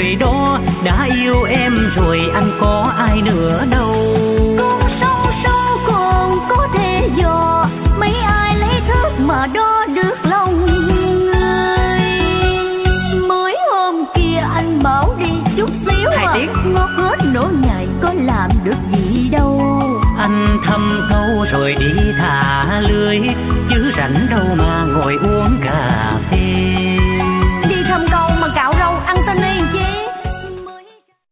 rồi đó, đã yêu em rồi anh có ai nữa đâu. Con sông sâu còn có thể dò, mấy ai lấy thước mà đo được lòng người. Mới hôm kia anh bảo đi chút xíu ngót hết nửa ngày có làm được gì đâu. Anh thăm câu rồi đi thả lưới, chứ rảnh đâu mà ngồi uống cà phê.